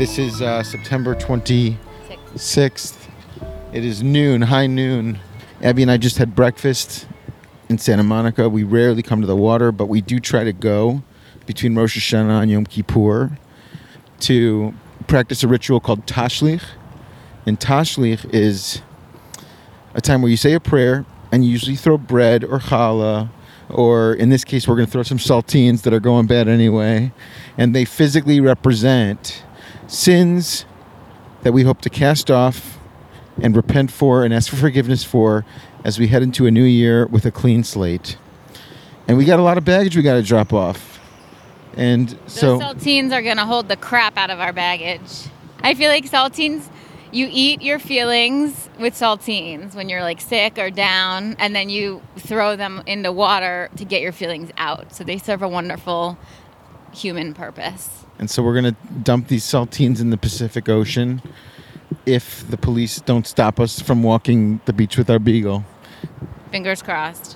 This is September 26th. It is noon, high noon. Abby and I just had breakfast in Santa Monica. We rarely come to the water, but we do try to go between Rosh Hashanah and Yom Kippur to practice a ritual called Tashlich. And Tashlich is a time where you say a prayer and you usually throw bread or challah, or in this case, we're going to throw some saltines that are going bad anyway. And they physically represent sins that we hope to cast off and repent for and ask for forgiveness for as we head into a new year with a clean slate. And we got a lot of baggage we got to drop off. And so those saltines are going to hold the crap out of our baggage. I feel like saltines, you eat your feelings with saltines when you're like sick or down, and then you throw them into water to get your feelings out. So they serve a wonderful human purpose. And so we're going to dump these saltines in the Pacific Ocean if the police don't stop us from walking the beach with our beagle. Fingers crossed.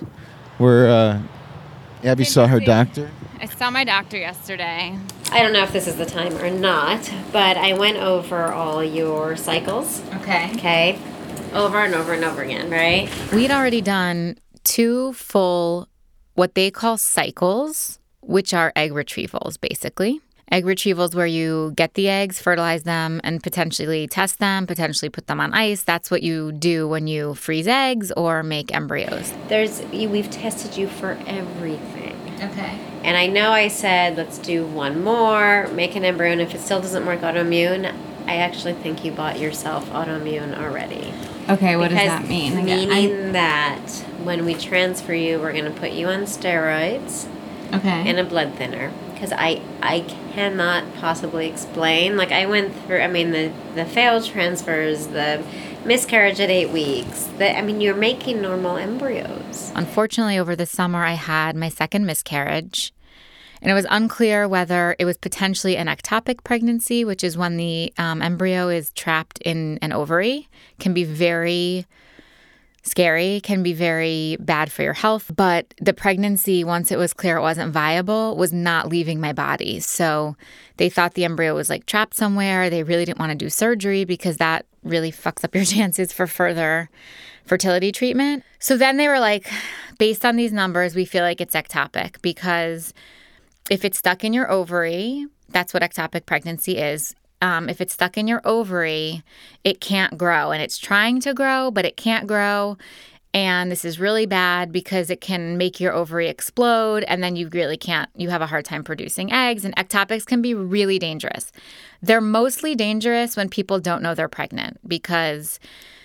Abby saw her doctor. I saw my doctor yesterday. I don't know if this is the time or not, but I went over all your cycles. Okay. Over and over and over again, right? We'd already done 2 full, what they call cycles, which are egg retrievals, basically. Egg retrievals where you get the eggs, fertilize them, and potentially test them, potentially put them on ice. That's what you do when you freeze eggs or make embryos. We've tested you for everything. Okay. And I know I said, let's do one more, make an embryo, and if it still doesn't work autoimmune, I actually think you bought yourself autoimmune already. Okay, what does that mean? Meaning that when we transfer you, we're going to put you on steroids and a blood thinner. Because I cannot possibly explain. Like, I went through, the failed transfers, the miscarriage at 8 weeks. You're making normal embryos. Unfortunately, over the summer, I had my second miscarriage. And it was unclear whether it was potentially an ectopic pregnancy, which is when the embryo is trapped in an ovary. Can be very scary, can be very bad for your health. But the pregnancy, once it was clear it wasn't viable, was not leaving my body. So they thought the embryo was like trapped somewhere. They really didn't want to do surgery because that really fucks up your chances for further fertility treatment. So then they were like, based on these numbers, we feel like it's ectopic because if it's stuck in your ovary, that's what ectopic pregnancy is. If it's stuck in your ovary, it can't grow. And it's trying to grow, but it can't grow. And this is really bad because it can make your ovary explode. And then you really can't, you have a hard time producing eggs. And ectopics can be really dangerous. They're mostly dangerous when people don't know they're pregnant because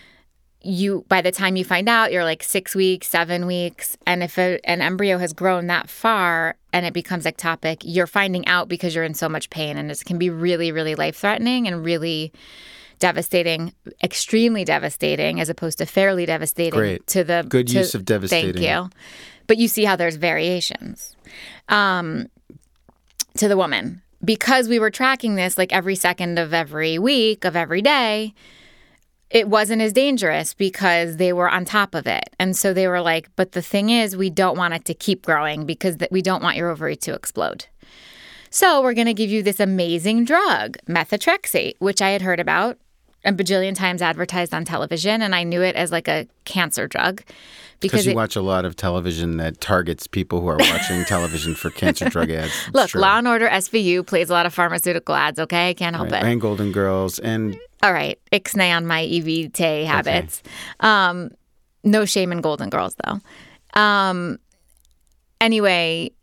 by the time you find out, you're like 6 weeks, 7 weeks. And if an embryo has grown that far and it becomes ectopic, you're finding out because you're in so much pain. And it can be really, really life-threatening and really devastating, extremely devastating, as opposed to fairly devastating. Great. Good use of devastating. Thank you. But you see how there's variations to the woman. Because we were tracking this like every second of every week, of every day, it wasn't as dangerous because they were on top of it. And so they were like, but the thing is, we don't want it to keep growing because we don't want your ovary to explode. So we're going to give you this amazing drug, methotrexate, which I had heard about a bajillion times advertised on television. And I knew it as like a cancer drug. Because you watch a lot of television that targets people who are watching television for cancer drug ads. Look, Law & Order SVU plays a lot of pharmaceutical ads, okay? I can't help it. And Golden Girls and... All right, ixnay on my EVT habits. Okay. No shame in Golden Girls, though. Anyway,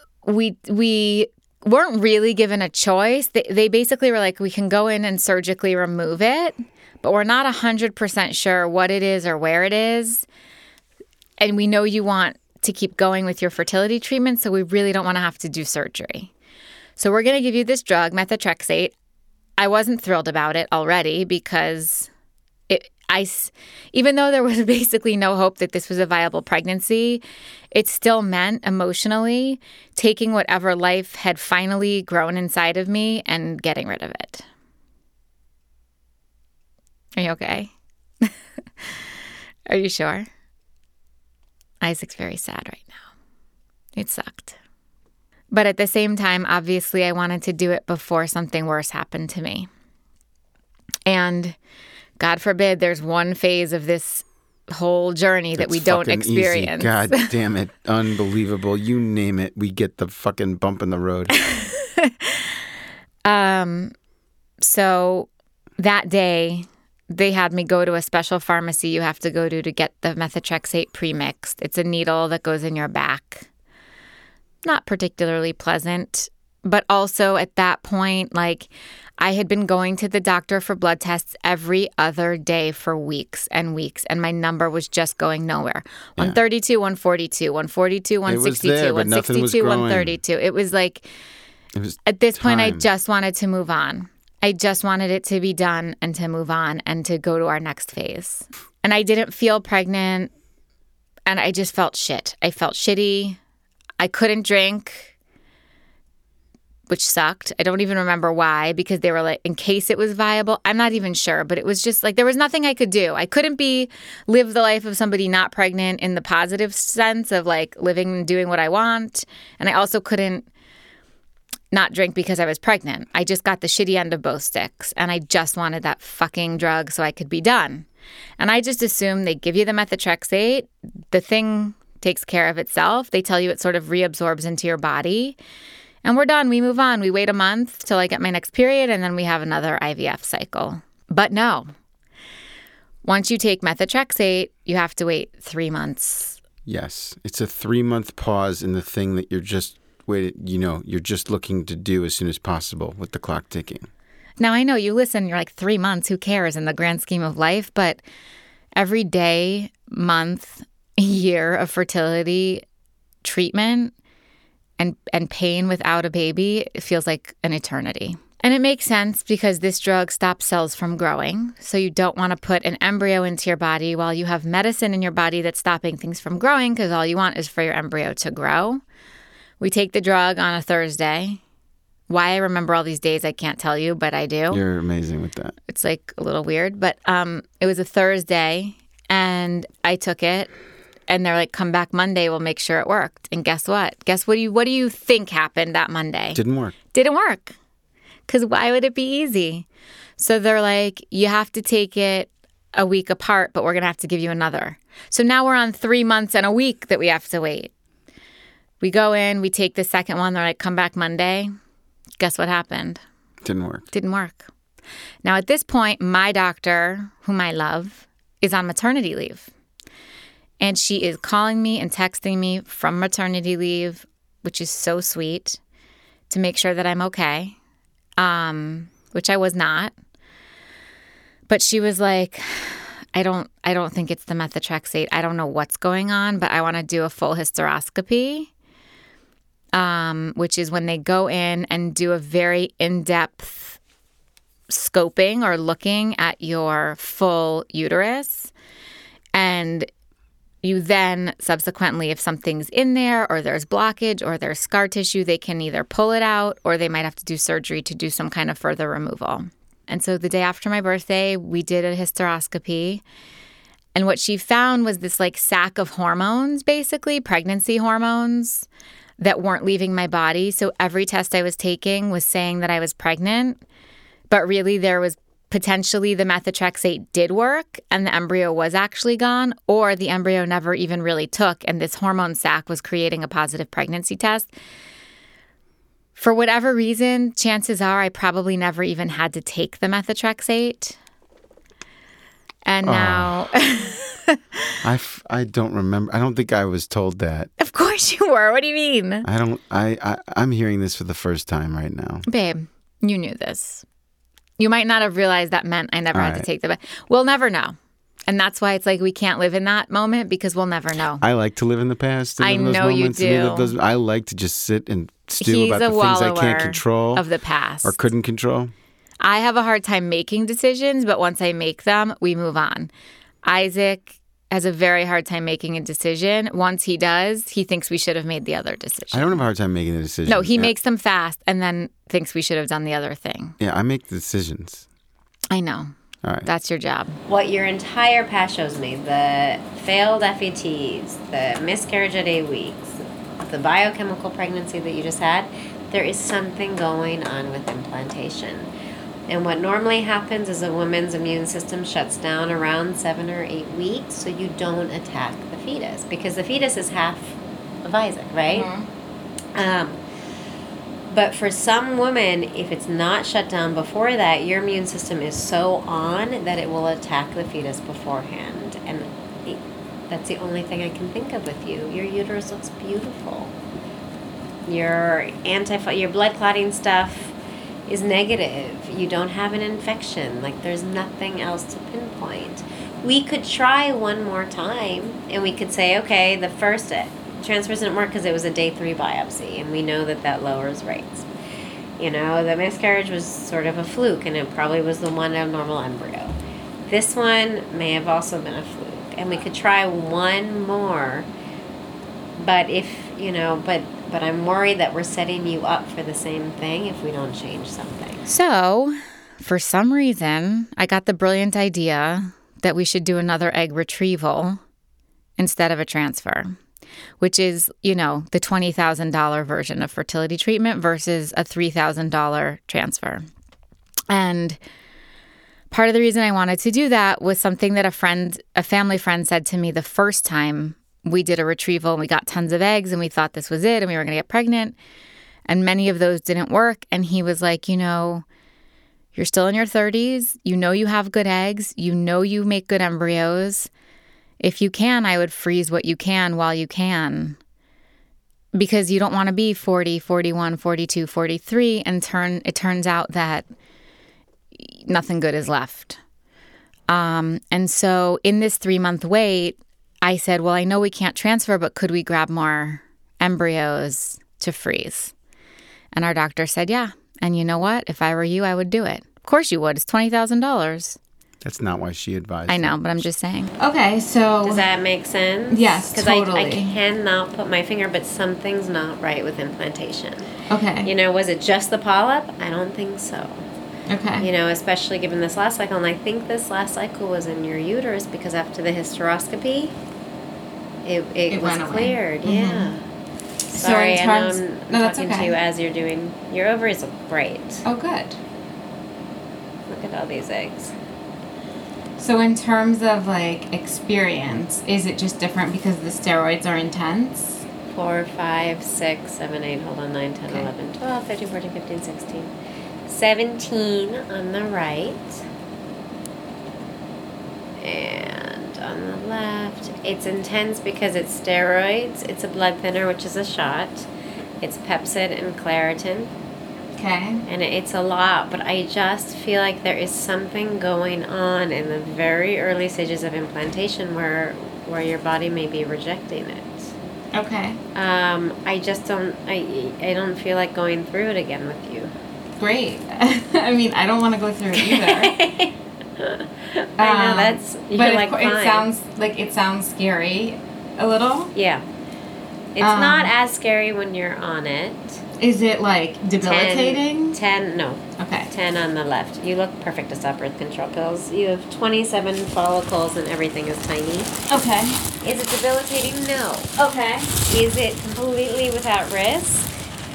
we weren't really given a choice. They basically were like, we can go in and surgically remove it, but we're not 100% sure what it is or where it is. And we know you want to keep going with your fertility treatment, so we really don't want to have to do surgery. So we're going to give you this drug, methotrexate. I wasn't thrilled about it already because even though there was basically no hope that this was a viable pregnancy, it still meant emotionally taking whatever life had finally grown inside of me and getting rid of it. Are you okay? Are you sure? Isaac's very sad right now. It sucked. But at the same time, obviously, I wanted to do it before something worse happened to me. And God forbid there's one phase of this whole journey that we don't experience. Easy. God damn it. Unbelievable. You name it. We get the fucking bump in the road. So that day, they had me go to a special pharmacy you have to go to get the methotrexate premixed. It's a needle that goes in your back. Not particularly pleasant, but also at that point, like, I had been going to the doctor for blood tests every other day for weeks and weeks, and my number was just going nowhere. 132, 142, 142, 162, 162, 132. It was like, at this point, I just wanted to move on. I just wanted it to be done and to move on and to go to our next phase. And I didn't feel pregnant, and I just felt shit. I felt shitty. I couldn't drink, which sucked. I don't even remember why, because they were like, in case it was viable. I'm not even sure, but it was just like there was nothing I could do. I couldn't live the life of somebody not pregnant in the positive sense of like living and doing what I want. And I also couldn't not drink because I was pregnant. I just got the shitty end of both sticks, and I just wanted that fucking drug so I could be done. And I just assumed they give you the methotrexate, the thing takes care of itself. They tell you it sort of reabsorbs into your body, and we're done. We move on. We wait a month till I get my next period, and then we have another IVF cycle. But no. Once you take methotrexate, you have to wait 3 months. Yes. It's a 3-month pause in the thing that you're just you're just looking to do as soon as possible with the clock ticking. Now, I know you listen, you're like 3 months, who cares in the grand scheme of life? But every day, month, year of fertility treatment and pain without a baby, it feels like an eternity. And it makes sense because this drug stops cells from growing. So you don't want to put an embryo into your body while you have medicine in your body that's stopping things from growing, because all you want is for your embryo to grow. We take the drug on a Thursday. Why I remember all these days, I can't tell you, but I do. You're amazing with that. It's like a little weird, but it was a Thursday, and I took it, and they're like, come back Monday, we'll make sure it worked. And guess what? What do you think happened that Monday? Didn't work. Didn't work. Because why would it be easy? So they're like, you have to take it a week apart, but we're going to have to give you another. So now we're on 3 months and a week that we have to wait. We go in, we take the second one. They're like, come back Monday. Guess what happened? Didn't work. Didn't work. Now, at this point, my doctor, whom I love, is on maternity leave. And she is calling me and texting me from maternity leave, which is so sweet, to make sure that I'm okay, which I was not. But she was like, I don't think it's the methotrexate. I don't know what's going on, but I want to do a full hysteroscopy. Which is when they go in and do a very in-depth scoping or looking at your full uterus. And you then subsequently, if something's in there or there's blockage or there's scar tissue, they can either pull it out or they might have to do surgery to do some kind of further removal. And so the day after my birthday, we did a hysteroscopy. And what she found was this like sack of hormones, basically, pregnancy hormones, that weren't leaving my body. So every test I was taking was saying that I was pregnant, but really there was potentially the methotrexate did work and the embryo was actually gone, or the embryo never even really took and this hormone sac was creating a positive pregnancy test. For whatever reason, chances are I probably never even had to take the methotrexate. And now... I don't remember. I don't think I was told that. Of course you were. What do you mean? I'm hearing this for the first time right now. Babe, you knew this. You might not have realized that meant I never had to take the... We'll never know. And that's why it's like we can't live in that moment because we'll never know. I like to live in the past. I know you do. I like to just sit and stew about the things I can't control. Of the past. Or couldn't control. I have a hard time making decisions, but once I make them, we move on. Isaac has a very hard time making a decision. Once he does, he thinks we should have made the other decision. I don't have a hard time making a decision. No, he makes them fast and then thinks we should have done the other thing. Yeah, I make the decisions. I know. All right. That's your job. What your entire past shows me, the failed FETs, the miscarriage at 8 weeks, the biochemical pregnancy that you just had, there is something going on with implantation. And what normally happens is a woman's immune system shuts down around 7 or 8 weeks, so you don't attack the fetus, because the fetus is half of Isaac, right? Mm-hmm. But for some women, if it's not shut down before that, your immune system is so on that it will attack the fetus beforehand. And that's the only thing I can think of with you. Your uterus looks beautiful. Your blood clotting stuff is negative. You don't have an infection. Like, there's nothing else to pinpoint. We could try one more time, and we could say, okay, the first transfers didn't work because it was a day 3 biopsy, and we know that lowers rates. You know, the miscarriage was sort of a fluke, and it probably was the one abnormal embryo. This one may have also been a fluke, and we could try one more. But but I'm worried that we're setting you up for the same thing if we don't change something. So, for some reason, I got the brilliant idea that we should do another egg retrieval instead of a transfer, which is, the $20,000 version of fertility treatment versus a $3,000 transfer. And part of the reason I wanted to do that was something that a family friend said to me the first time we did a retrieval, and we got tons of eggs, and we thought this was it and we were going to get pregnant, and many of those didn't work. And he was like, you're still in your 30s, you have good eggs, you make good embryos. If you can, I would freeze what you can while you can, because you don't want to be 40, 41, 42, 43 and it turns out that nothing good is left. And so in this 3-month wait, I said, well, I know we can't transfer, but could we grab more embryos to freeze? And our doctor said, yeah. And you know what? If I were you, I would do it. Of course you would. It's $20,000. That's not why she advised. I know, but I'm just saying. Okay, so... Does that make sense? Yes, totally. Because I cannot put my finger, but something's not right with implantation. Okay. Was it just the polyp? I don't think so. Okay. Especially given this last cycle. And I think this last cycle was in your uterus because after the hysteroscopy, it was cleared. Mm-hmm. Yeah. Sorry, I know I'm talking to you as you're doing... Your ovaries look great. Oh, good. Look at all these eggs. So in terms of, experience, is it just different because the steroids are intense? 4, 5, 6, 7, 8, hold on, 9, 10, okay. 11, 12, 13, 14, 15, 16, 17 on the right. And on the left, it's intense because it's steroids. It's a blood thinner, which is a shot. It's Pepcid and Claritin. Okay. And it's a lot, but I just feel like there is something going on in the very early stages of implantation where your body may be rejecting it. Okay. I just don't feel like going through it again with you. Great. I mean, I don't want to go through it either. I know that's. But it sounds scary, a little. Yeah. It's not as scary when you're on it. Is it debilitating? 10, no. Okay. 10 on the left. You look perfect to stop birth control pills. You have 27 follicles and everything is tiny. Okay. Is it debilitating? No. Okay. Is it completely without risk?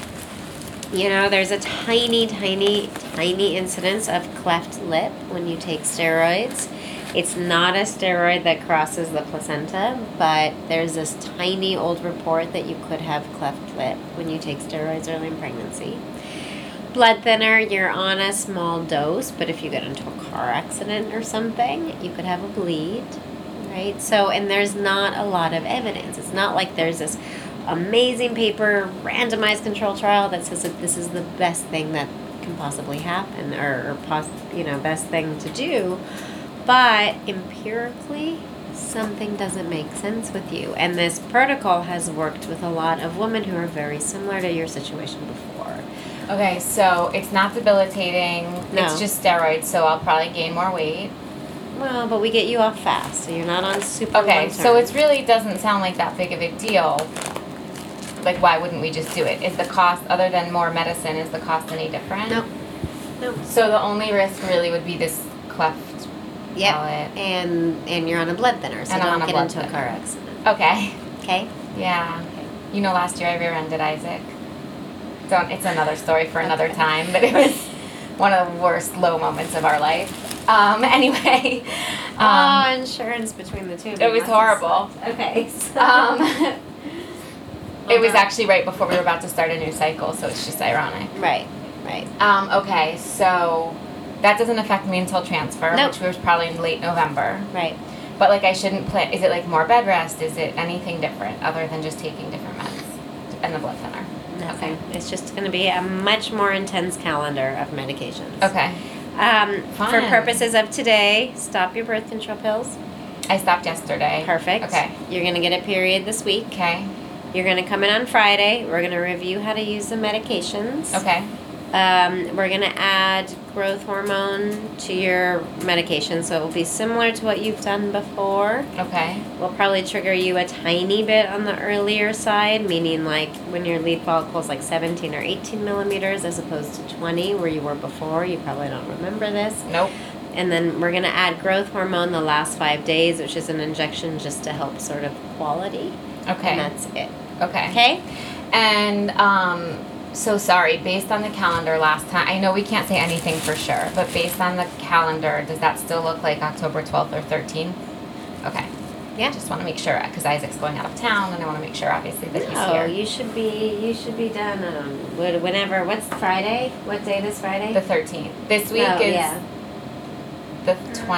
There's a tiny, tiny, tiny incidence of cleft lip when you take steroids. It's not a steroid that crosses the placenta, but there's this tiny old report that you could have cleft lip when you take steroids early in pregnancy. Blood thinner, you're on a small dose, but if you get into a car accident or something, you could have a bleed, right? So, and there's not a lot of evidence. It's not like there's this amazing paper, randomized control trial that says that this is the best thing that can possibly happen or best thing to do. But empirically, something doesn't make sense with you. And this protocol has worked with a lot of women who are very similar to your situation before. Okay, so it's not debilitating. No. It's just steroids, so I'll probably gain more weight. Well, but we get you off fast, so you're not on super Okay, long term. so it really doesn't sound like that big of a deal. Why wouldn't we just do it? Is the cost, other than more medicine, is the cost any different? No. So the only risk really would be this cleft. Yep. And you're on a blood thinner, so don't get into a car accident. Okay. Okay? Yeah. Okay. Last year I rear-ended Isaac. It's another story for another time, but it was one of the worst low moments of our life. Anyway. Insurance between the two. It was horrible. Okay. So. It was actually right before we were about to start a new cycle, so it's just ironic. Right. Okay, so that doesn't affect me until transfer, which was probably in late November. Right. But, like, I shouldn't plan. Is it, like, more bed rest? Is it anything different other than just taking different meds and the blood thinner? Nothing. Okay. It's just going to be a much more intense calendar of medications. Okay. For purposes of today, stop your birth control pills. I stopped yesterday. Perfect. Okay. You're going to get a period this week. Okay. You're going to come in on Friday. We're going to review how to use the medications. Okay. We're going to add growth hormone to your medication, so it will be similar to what you've done before. Okay. We'll probably trigger you a tiny bit on the earlier side, meaning like when your lead follicle is like 17 or 18 millimeters as opposed to 20 where you were before. You probably don't remember this. Nope. And then we're going to add growth hormone the last 5 days, which is an injection just to help sort of quality. Okay. And that's it. Okay. Okay? And, so sorry, based on the calendar last time, I know we can't say anything for sure, but based on the calendar, does that still look like October 12th or 13th? Okay. Yeah. Just want to make sure, because Isaac's going out of town, and I want to make sure, obviously, that he's here. You should be done whenever. What's Friday? What date is Friday? The 13th. This week is the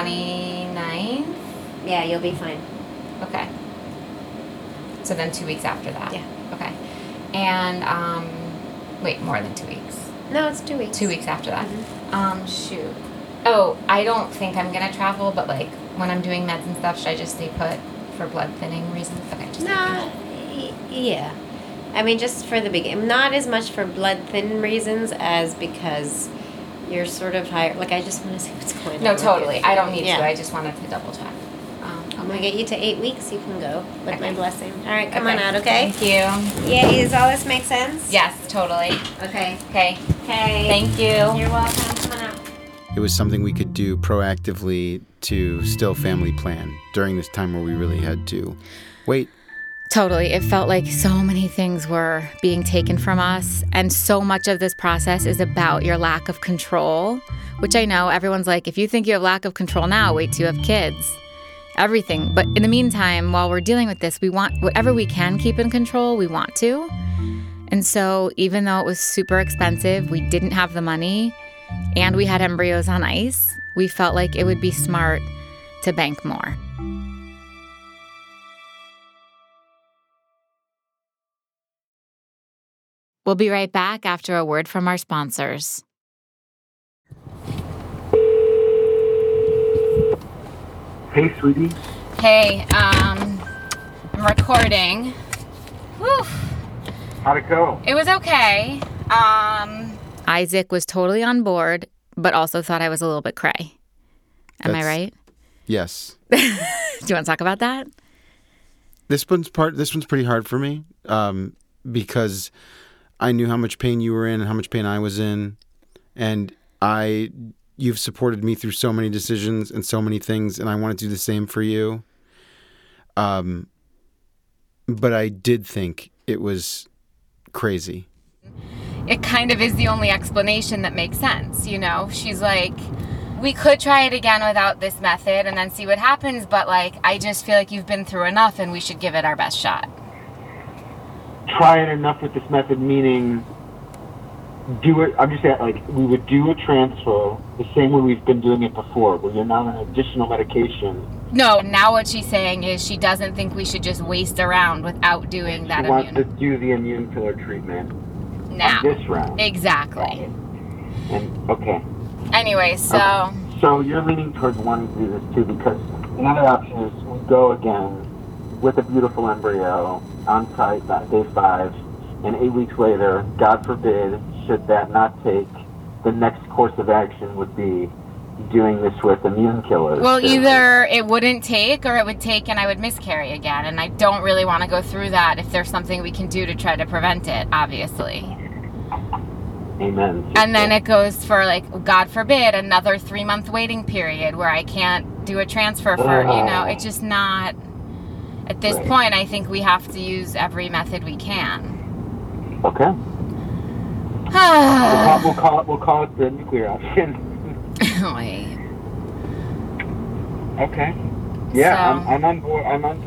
29th? Yeah, you'll be fine. Okay. So then 2 weeks after that? Yeah. Okay. And, wait, more than 2 weeks. No, it's 2 weeks. 2 weeks after that. Mm-hmm. Shoot. Oh, I don't think I'm going to travel, but, like, when I'm doing meds and stuff, should I just stay put for blood thinning reasons? Okay, just yeah. I mean, just for the beginning. Not as much for blood thin reasons as because you're sort of higher. Like, I just want to see what's going on. No, totally. I don't need to. I just wanted to double check. I'm going to get you to 8 weeks. You can go with my blessing. All right, come on out, okay? Thank you. Yeah, does all this make sense? Yes, totally. Okay. Okay. Thank you. You're welcome. Come on out. It was something we could do proactively to still family plan during this time where we really had to wait. Totally. It felt like so many things were being taken from us. And so much of this process is about your lack of control, which I know everyone's like, if you think you have lack of control now, wait till you have kids. Everything. But in the meantime, while we're dealing with this, we want whatever we can keep in control, we want to. And so even though it was super expensive, we didn't have the money, and we had embryos on ice, we felt like it would be smart to bank more. We'll be right back after a word from our sponsors. Hey, sweetie. Hey, I'm recording. Whew. How'd it go? It was okay. Isaac was totally on board, but also thought I was a little bit cray. Am I right? Yes. Do you want to talk about that? This one's pretty hard for me because I knew how much pain you were in and how much pain I was in, and you've supported me through so many decisions and so many things, and I want to do the same for you. But I did think it was crazy. It kind of is the only explanation that makes sense, you know? She's like, we could try it again without this method and then see what happens, but, like, I just feel like you've been through enough and we should give it our best shot. Try it enough with this method, meaning do it. I'm just saying, like, we would do a transfer the same way we've been doing it before, where you're not on additional medication. No, now what she's saying is she doesn't think we should just waste around without doing that. She wants to do the immune killer treatment now. This round. Exactly. And okay. Anyway, so. Okay. So you're leaning towards wanting to do this too, because another option is we go again with a beautiful embryo on site by day 5, and 8 weeks later, God forbid, should that not take, the next course of action would be doing this with immune killers. Well, either it wouldn't take or it would take and I would miscarry again. And I don't really want to go through that if there's something we can do to try to prevent it, obviously. Amen. And then it goes for, like, God forbid, another 3-month waiting period where I can't do a transfer for, it's just not, at this point, I think we have to use every method we can. Okay. We'll call it the nuclear option. Wait. Okay. Yeah, So- I'm on board.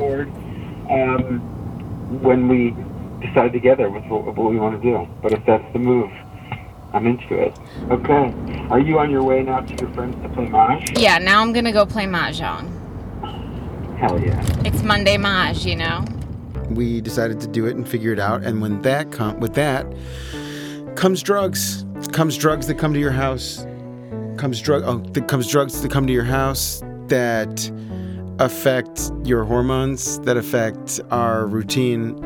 When we decide together with what we want to do. But if that's the move, I'm into it. Okay. Are you on your way now to your friends to play Mahjong? Yeah, now I'm gonna go play Mahjong. Hell yeah. It's Monday Maj, you know? We decided to do it and figure it out. And when that with that comes drugs. Comes drugs that come to your house. Comes drugs that come to your house that affect your hormones, that affect our routine.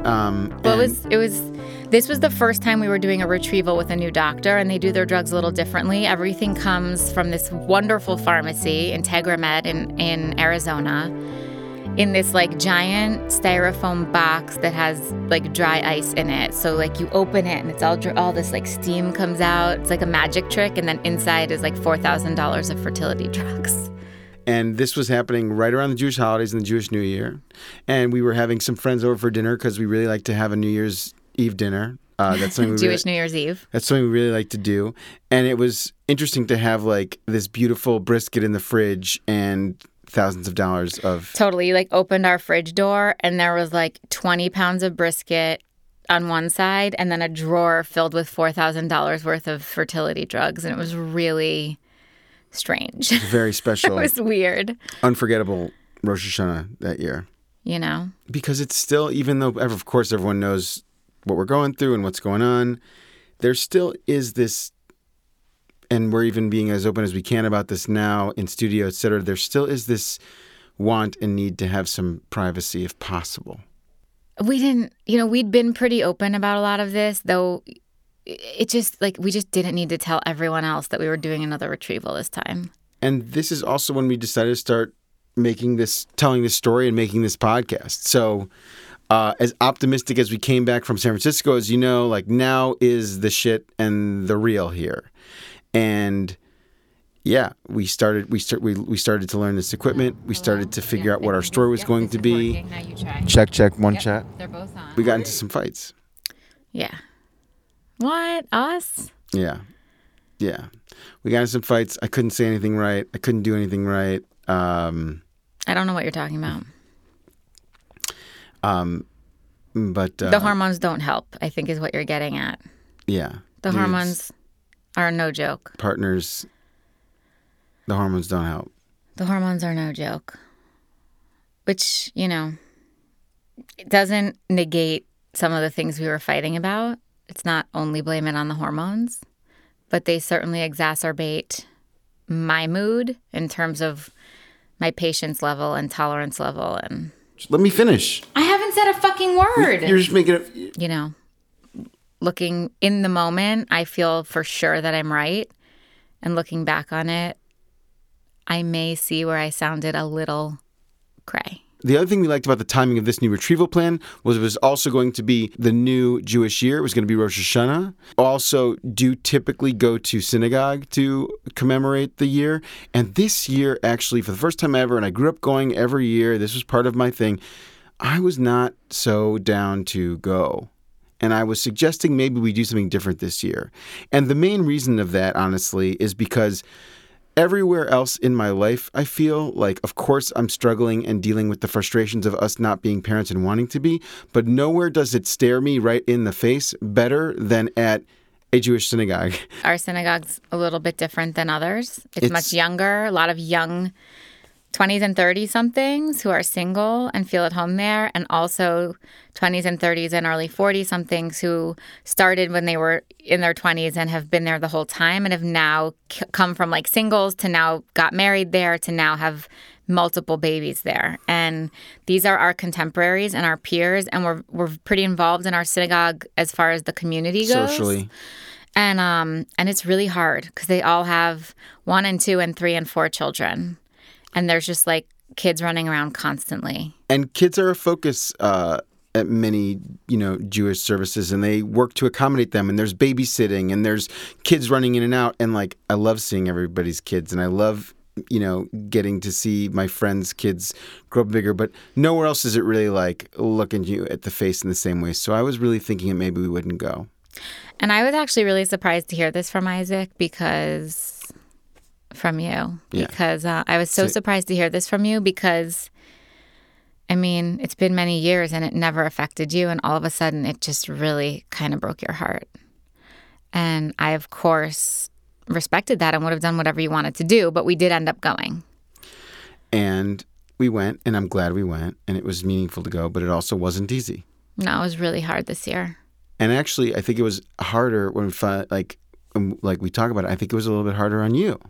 This was the first time we were doing a retrieval with a new doctor, and they do their drugs a little differently. Everything comes from this wonderful pharmacy, IntegraMed in Arizona, in this like giant styrofoam box that has like dry ice in it. So like you open it and it's all this like steam comes out. It's like a magic trick, and then inside is like $4,000 of fertility drugs. And this was happening right around the Jewish holidays and the Jewish New Year. And we were having some friends over for dinner because we really like to have a New Year's Eve dinner. That's something New Year's Eve. That's something we really like to do. And it was interesting to have like this beautiful brisket in the fridge and thousands of dollars of... Totally. You like opened our fridge door and there was like 20 pounds of brisket on one side and then a drawer filled with $4,000 worth of fertility drugs. And it was really strange. Very special. It was weird. Unforgettable Rosh Hashanah that year. You know? Because it's still, even though, of course, everyone knows what we're going through and what's going on, there still is this, and we're even being as open as we can about this now in studio, et cetera, there still is this want and need to have some privacy if possible. We'd been pretty open about a lot of this, though it just, like, we just didn't need to tell everyone else that we were doing another retrieval this time. And this is also when we decided to start telling this story and making this podcast. So as optimistic as we came back from San Francisco, as you know, like now is the shit and the real here. And yeah, we started to learn this equipment. We started to figure out what our story was going to be. Now you try. Check, one chat. They're both on. We got into some fights. Yeah. What? Us? Yeah. We got into some fights. I couldn't say anything right. I couldn't do anything right. I don't know what you're talking about. But the hormones don't help, I think is what you're getting at. Yeah. The hormones are no joke. Partners, the hormones don't help. The hormones are no joke. Which, it doesn't negate some of the things we were fighting about. It's not only blame it on the hormones, but they certainly exacerbate my mood in terms of my patience level and tolerance level. And let me finish. I haven't said a fucking word. You're just making it. Looking in the moment, I feel for sure that I'm right. And looking back on it, I may see where I sounded a little cray. The other thing we liked about the timing of this new retrieval plan was it was also going to be the new Jewish year. It was going to be Rosh Hashanah. Also, do typically go to synagogue to commemorate the year. And this year, actually, for the first time ever, and I grew up going every year, this was part of my thing, I was not so down to go. And I was suggesting maybe we do something different this year. And the main reason of that, honestly, is because everywhere else in my life, I feel like, of course, I'm struggling and dealing with the frustrations of us not being parents and wanting to be, but nowhere does it stare me right in the face better than at a Jewish synagogue. Our synagogue's a little bit different than others. It's much younger, a lot of young 20s and 30-somethings who are single and feel at home there, and also 20s and 30s and early 40-somethings who started when they were in their 20s and have been there the whole time and have now come from like singles to now got married there to now have multiple babies there. And these are our contemporaries and our peers, and we're pretty involved in our synagogue as far as the community goes. Socially. And it's really hard because they all have 1 and 2 and 3 and 4 children. And there's just like kids running around constantly. And kids are a focus at many, Jewish services, and they work to accommodate them. And there's babysitting, and there's kids running in and out. And like, I love seeing everybody's kids, and I love, getting to see my friends' kids grow up bigger. But nowhere else is it really like looking you at the face in the same way. So I was really thinking that maybe we wouldn't go. And I was actually really surprised to hear this from Isaac from you. Yeah. Because I was so surprised to hear this from you because, I mean, it's been many years and it never affected you. And all of a sudden, it just really kind of broke your heart. And I, of course, respected that and would have done whatever you wanted to do. But we did end up going. And we went, and I'm glad we went. And it was meaningful to go, but it also wasn't easy. No, it was really hard this year. And actually, I think it was harder when we talk about it. I think it was a little bit harder on you.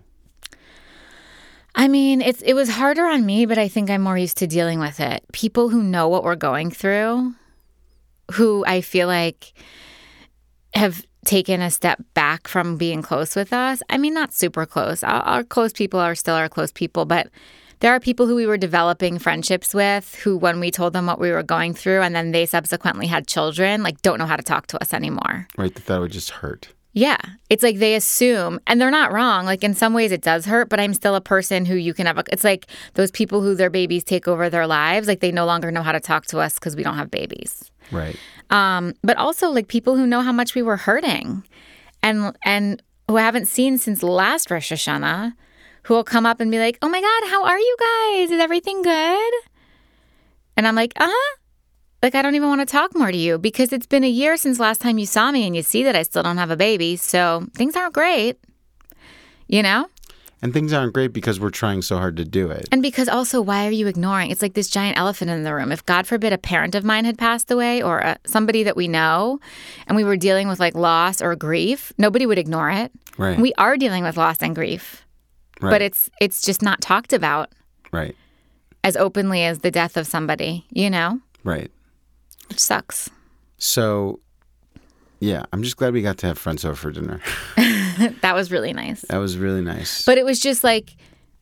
I mean, it was harder on me, but I think I'm more used to dealing with it. People who know what we're going through, who I feel like have taken a step back from being close with us. I mean, not super close. Our close people are still our close people, but there are people who we were developing friendships with who, when we told them what we were going through and then they subsequently had children, like don't know how to talk to us anymore. Right, that would just hurt. Yeah. It's like they assume, and they're not wrong. Like in some ways it does hurt, but I'm still a person who you can have, it's like those people who their babies take over their lives. Like they no longer know how to talk to us because we don't have babies. Right. But also like people who know how much we were hurting and who I haven't seen since last Rosh Hashanah, who will come up and be like, oh my God, how are you guys? Is everything good? And I'm like, Like, I don't even want to talk more to you because it's been a year since last time you saw me and you see that I still don't have a baby. So things aren't great, you know? And things aren't great because we're trying so hard to do it. And because also, why are you ignoring? It's like this giant elephant in the room. If God forbid a parent of mine had passed away or somebody that we know and we were dealing with like loss or grief, nobody would ignore it. Right. We are dealing with loss and grief. Right. But it's just not talked about. Right. As openly as the death of somebody, you know? Right. Which sucks. So, yeah, I'm just glad we got to have friends over for dinner. That was really nice. That was really nice. But it was just like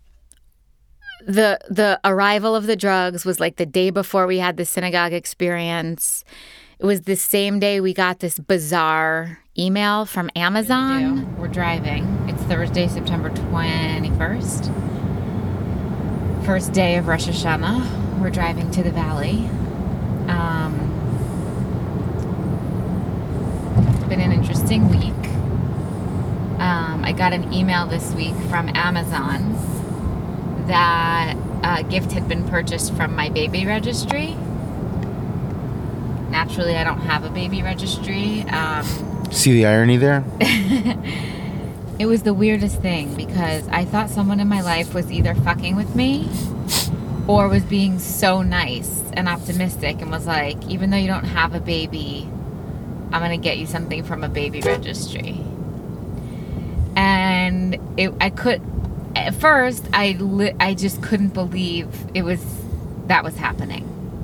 the arrival of the drugs was like the day before we had the synagogue experience. It was the same day we got this bizarre email from Amazon. We're driving. It's Thursday, September 21st. First day of Rosh Hashanah. We're driving to the valley. It's been an interesting week. I got an email this week from Amazon that a gift had been purchased from my baby registry. Naturally, I don't have a baby registry. See the irony there? It was the weirdest thing because I thought someone in my life was either fucking with me or was being so nice and optimistic and was like, even though you don't have a baby, I'm going to get you something from a baby registry. And at first, I just couldn't believe that was happening.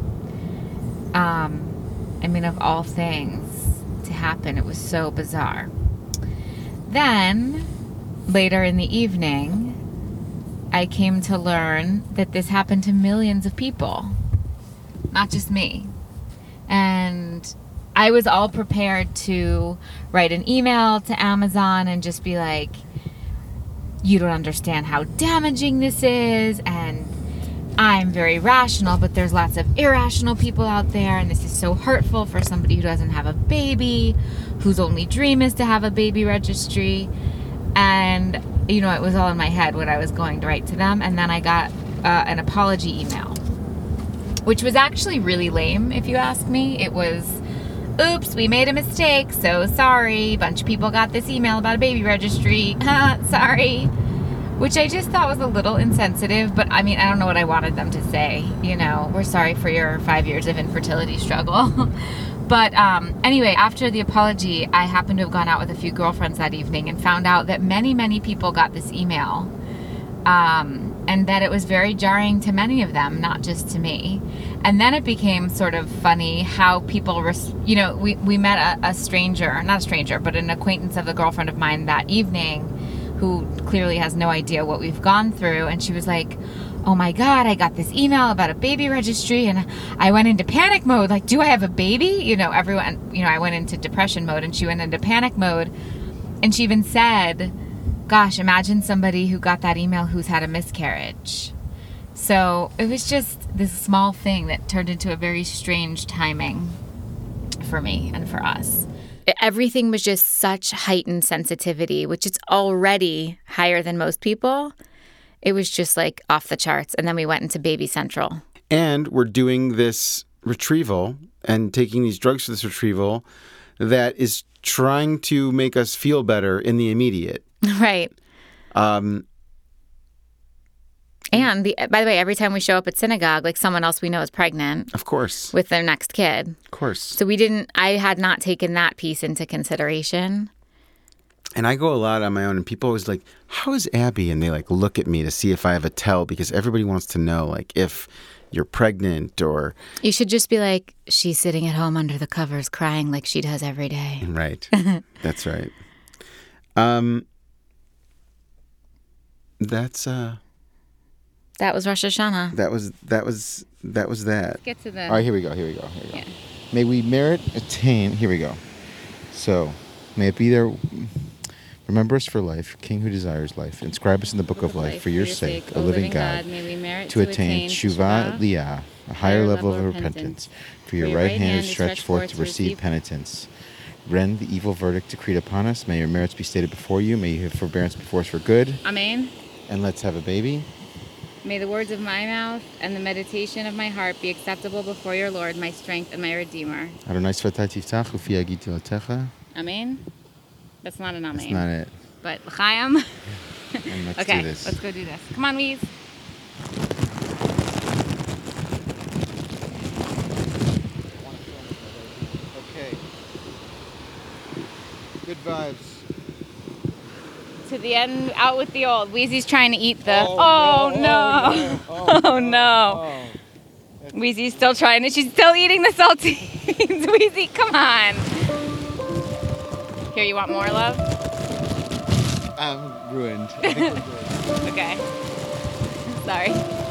I mean, of all things to happen, it was so bizarre. Then, later in the evening, I came to learn that this happened to millions of people, not just me. And I was all prepared to write an email to Amazon and just be like, you don't understand how damaging this is, and I'm very rational, but there's lots of irrational people out there, and this is so hurtful for somebody who doesn't have a baby, whose only dream is to have a baby registry. And, you know, it was all in my head what I was going to write to them. And then I got an apology email, which was actually really lame, if you ask me. It was, oops, we made a mistake, so sorry. A bunch of people got this email about a baby registry. Sorry. Which I just thought was a little insensitive, but I mean, I don't know what I wanted them to say. You know, we're sorry for your 5 years of infertility struggle. But anyway, after the apology, I happened to have gone out with a few girlfriends that evening and found out that many, many people got this email. And that it was very jarring to many of them, not just to me. And then it became sort of funny how people, we met a stranger, not a stranger, but an acquaintance of the girlfriend of mine that evening who clearly has no idea what we've gone through. And she was like, oh my God, I got this email about a baby registry and I went into panic mode. Like, do I have a baby? You know, everyone, I went into depression mode and she went into panic mode. And she even said, gosh, imagine somebody who got that email who's had a miscarriage. So it was just this small thing that turned into a very strange timing for me and for us. everything was just such heightened sensitivity, which it's already higher than most people. It was just like off the charts. And then we went into Baby Central. And we're doing this retrieval and taking these drugs for this retrieval that is trying to make us feel better in the immediate. Right. And by the way, every time we show up at synagogue, like someone else we know is pregnant. Of course. With their next kid. Of course. So I had not taken that piece into consideration. And I go a lot on my own, and people always like, how is Abby? And they like look at me to see if I have a tell, because everybody wants to know like if you're pregnant or... You should just be like, she's sitting at home under the covers crying like she does every day. Right. That's right. That was Rosh Hashanah. That was that. Let's get to the... All right, here we go. Yeah. May we attain. Here we go. So, may it be there. Remember us for life, King who desires life. Inscribe us in the book of life for your sake, O living God, may we merit to attain Tshuva Liyah, a higher level of repentance. For your right hand is stretched forth to receive penitence. Rend the evil verdict decreed upon us. May your merits be stated before you. May you have forbearance before us for good. Amen. And let's have a baby. May the words of my mouth and the meditation of my heart be acceptable before your Lord, my strength and my Redeemer. Adonai Sfatai Tiftach ufi yagid tilatecha. Amen. That's not an amen. That's not it. But Chaim. And let's okay, do this. let's go do this. Come on, Weez. Okay. Good vibes. To the end, out with the old. Weezy's trying to eat the... Oh, no. Oh, no. Weezy's still trying to... She's still eating the saltines. Weezy, come on. Here, you want more, love? I'm ruined. I think we're good. Okay. Sorry.